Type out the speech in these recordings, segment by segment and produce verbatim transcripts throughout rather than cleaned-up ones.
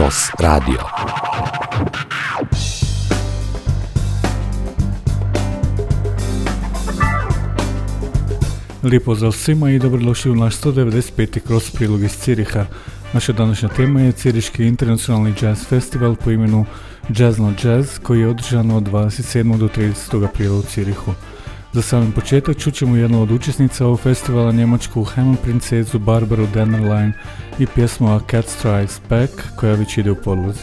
Cross Radio. Lijep pozdrav svima i dobrodošli u naš sto devedeset peti Cross prilog iz Ciriha. Naša današnja tema je Ciriški internacionalni jazz festival po imenu Jazz Not Jazz, koji je održan od dvadeset sedmog do tridesetog aprila u Cirihu. Za samim početak čućemo jednu od učesnica ovog festivala, njemačku Hammond princezu Barbaru Dennerlein i pjesmu A Cat Strikes Back, koja već ide u podlozi.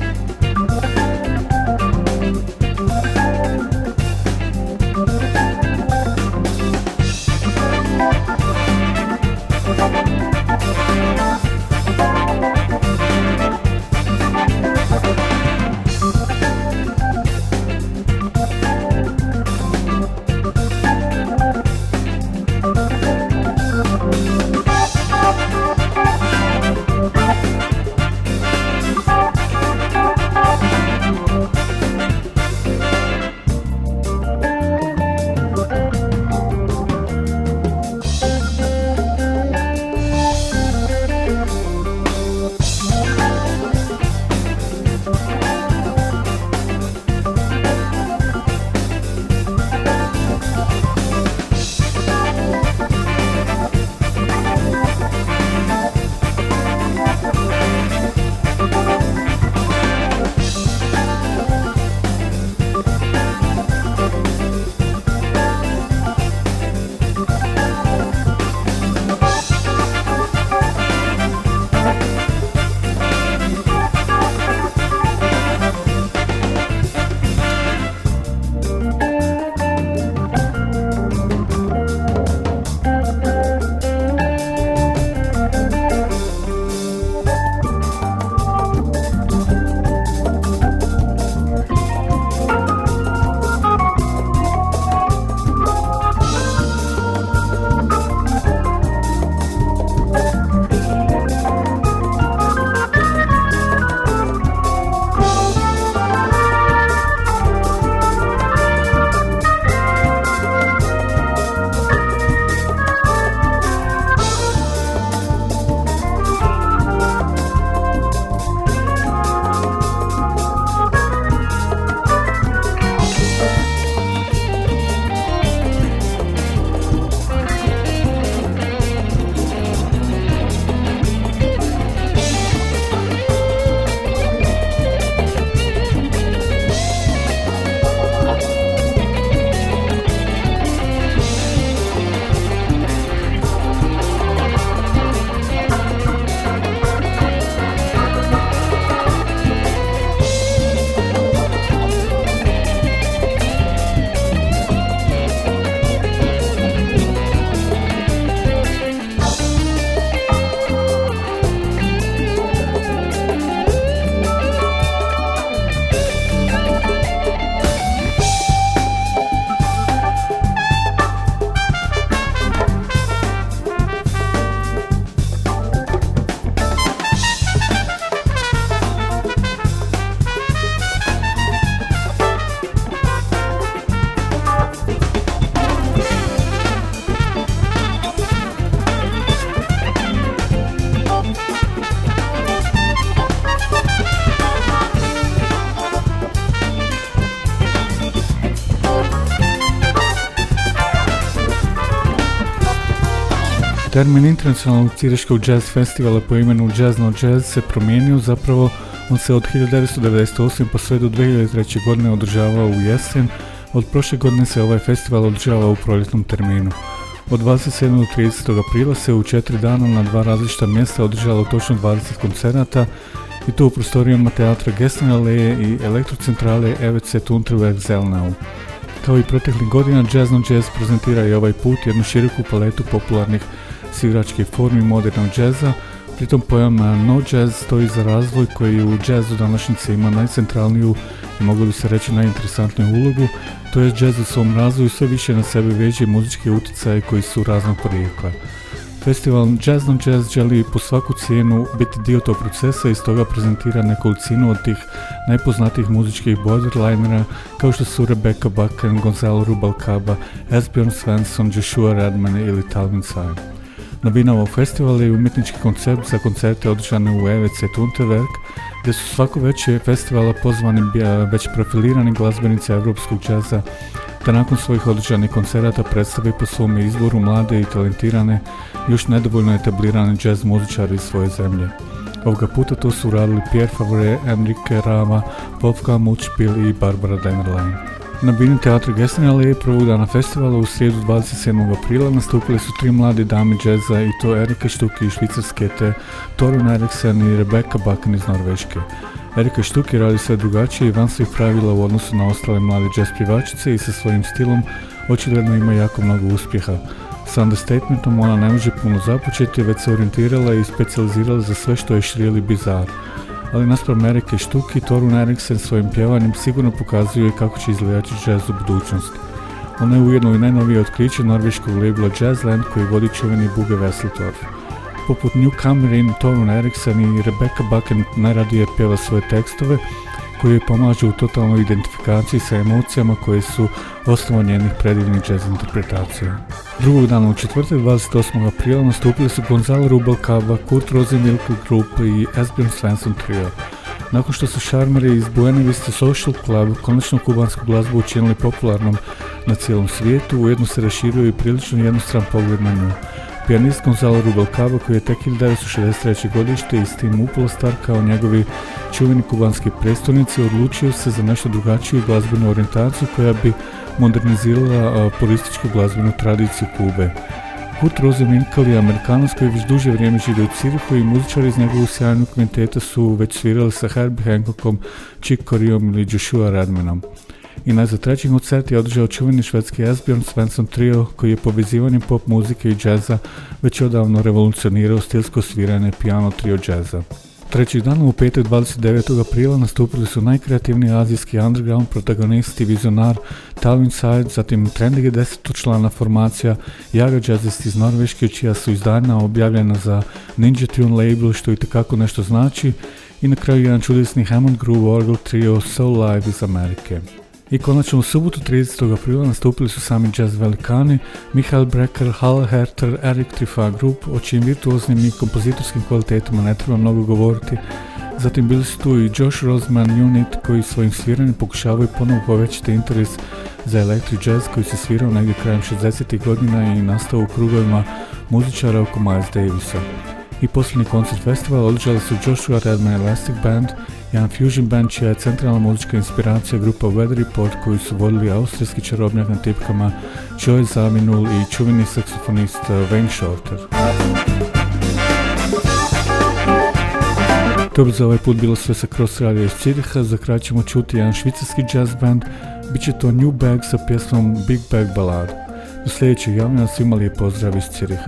Termin internacionalnog ciriškog jazz festivala po imenu Jazz Not Jazz se promijenio, zapravo on se od hiljadu devetsto devedeset osme pa sve do dvije hiljade treće. godine održavao u jesen. Od prošle godine se ovaj festival održava u proljetnom terminu. Od dvadeset sedmog do tridesetog aprila se u četiri dana na dva različita mjesta održalo točno dvadeset koncerata, i to u prostorijama teatra Gessner Aleje i elektrocentrale E V C Tunterberg Zellnau. Kao i proteklih godina, Jazz Not Jazz prezentira i ovaj put jednu široku paletu popularnih sviračkih formi modernog džeza. Pritom pojam no jazz stoji za razvoj koji u džazu današnjice ima najcentralniju i moglo bi se reći najinteresantniju ulogu, to je džez u svom razvoju sve više na sebe veže muzičke utjecaje koji su raznog porijekla. Festival Jazz Not Jazz želi po svaku cijenu biti dio tog procesa i stoga prezentira nekolicinu od tih najpoznatijih muzičkih borderlinera kao što su Rebecca Bucken, Gonzalo Rubalcaba, Asbjorn Svensson, Joshua Redman ili Talvin Sine. Novina ovog festivala je umjetnički koncept za koncerte održane u E V C Tuntewerk, gdje su svako veće festivala pozvani već profilirani glazbenici europskog džaza, da nakon svojih održanih koncerata predstave po svom izboru mlade i talentirane, još nedovoljno etablirane jazz muzičari iz svoje zemlje. Ovoga puta to su uradili Pierre Favre, Enrique Rama, Wolfgang Mutzspiel i Barbara Dennerlein. Na bini Teatra Gessenallee prvog dana festivala u srijedu dvadeset sedmog aprila nastupili su tri mlade dame džeza, i to Erika Štuki iz Švicarske te Torun Eriksen i Rebecca Bakken iz Norveške. Erika Štuki radi sve drugačije i van svih pravila u odnosu na ostale mlade jazz pjevačice i sa svojim stilom očigledno ima jako mnogo uspjeha. Sa understatementom ona ne može puno započeti, već se orijentirala i specijalizirala za sve što je šrili bizar. Ali naspram Erike Štuki, Torun Eriksen svojim pjevanjem sigurno pokazuje kako će izgledati jazz u budućnosti. Ona je ujedno i najnovije otkriće norveškog labela Jazzland koji vodi čuveni Bugge Wesseltorff. Poput Newcomerin, Torun Eriksen i Rebecca Bakken najradije pjeva svoje tekstove koji joj pomažu u totalnoj identifikaciji sa emocijama koje su osnova njenih predivnih jazz interpretacija. Drugog dana u četvrtak dvadeset osmog aprila nastupili su Gonzalo Rubalcaba, Kurt Rosenwinkel Group i Esbjörn Svensson Trio. Nakon što su šarmeri iz Buena Vista Social Club konačno kubansku glazbu učinili popularnom na cijelom svijetu, ujedno se raširio i prilično jednostran pogled na nju. Pijanist Gonzalo Rubalcaba, koji je tek hiljadu devetsto šezdeset treće godište i s tim upola star kao njegovi čuveni kubanski predstavnici, odlučio se za nešto drugačiju glazbenu orijentaciju koja bi modernizirala purističku glazbenu tradiciju Kube. Kurt Rosenwinkel je Amerikanac koji već duže vrijeme živi u Cirihu i muzičari iz njegovog sjajnog kvinteta su već svirali sa Herbie Hancockom, Chick Coreaom ili Joshua Redmanom. I najzad treći koncert je održao čuveni švedski Esbjörn Svensson Trio koji je povezivanjem pop muzike i džeza već odavno revolucionirao stilsko sviranje piano trio džeza. Trećeg dana u petak dvadeset devetog aprila nastupili su najkreativniji azijski underground protagonist i vizionar Talvin Side, zatim trendige desetočlana formacija Jaga Jazzist iz Norveške, čija su izdanja objavljena za Ninja Tune label, što i tekako nešto znači, i na kraju jedan čudesni Hammond Groove Orgel trio Soul Live iz Amerike. I konačno u subotu tridesetog aprila nastupili su sami jazz velikani Michael Brecker, Halle Herter, Eric Trifa Group, o čijim virtuoznim i kompozitorskim kvalitetima ne treba mnogo govoriti. Zatim bili su tu i Josh Roseman Unit koji svojim sviranjem pokušavaju ponovo povećati interes za electric jazz koji se svirao negdje krajem šezdesetih godina i nastao u krugovima muzičara oko Miles Davisa. I posljednji koncert festivala održali su Joshua Redman Elastic Band, jedan fusion band čija je centralna muzička inspiracija grupa Weather Report koju su vodili austrijski čarobnjak na tipkama Joy Zawinul i čuveni saksofonist Wayne Shorter. To bi za ovaj put bilo sve sa Cross Radio iz Ciriha. Za kraj ćemo čuti jedan švicarski jazz band, bit će to New Bag sa pjesmom Big Bag Ballad. Do sljedećeg javljena, svima lijep pozdrav iz Ciriha.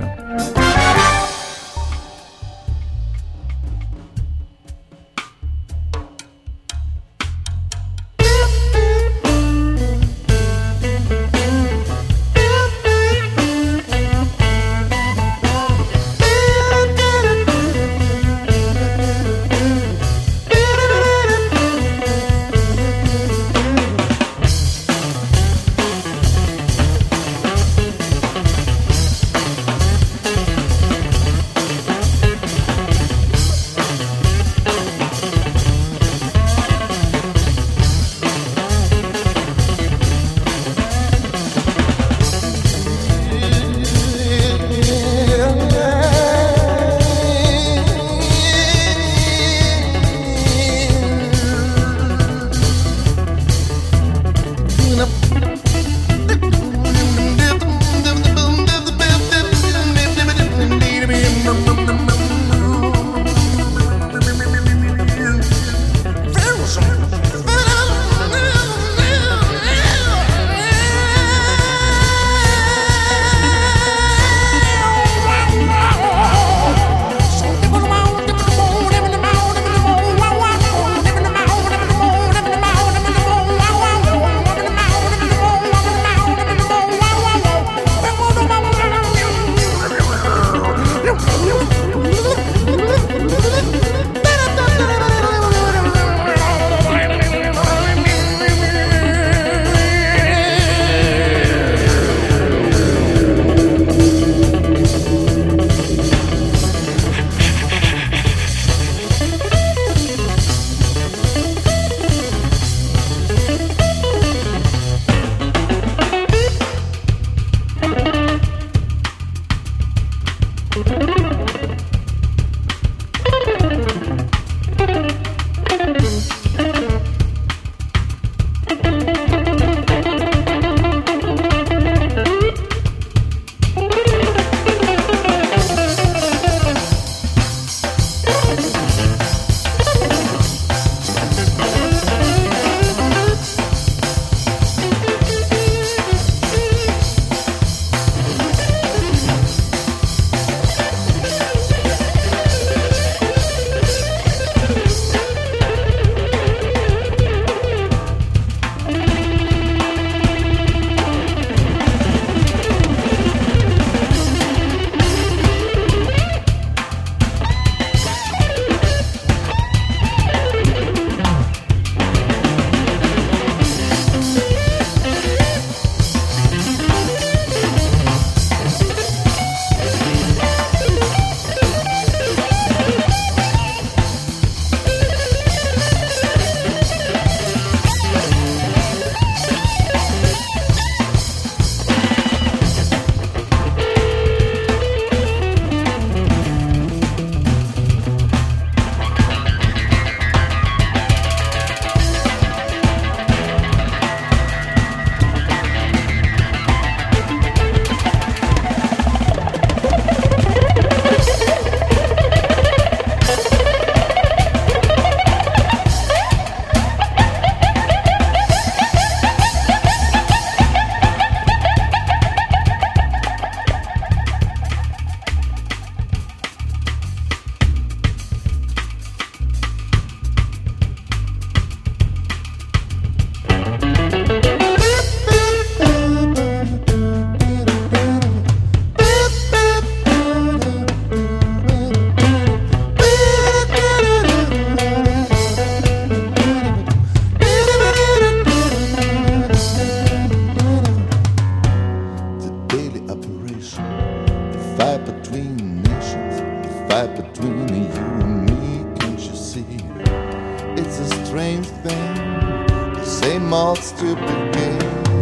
thing, the same old stupid game.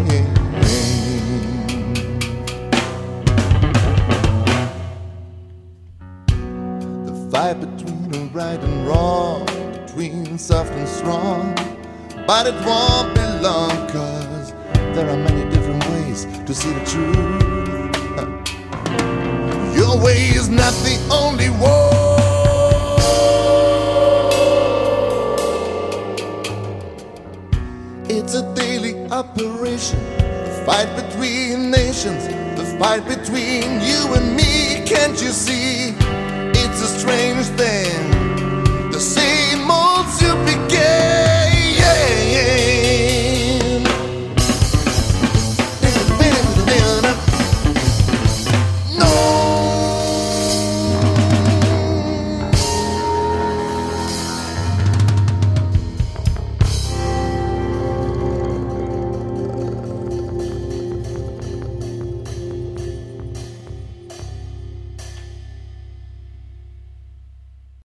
The fight between right and wrong, between soft and strong, but it won't be long, 'cause there are many different ways to see the truth. Your way is not the only one. It's a daily operation, the fight between nations, the fight between you and me. Can't you see?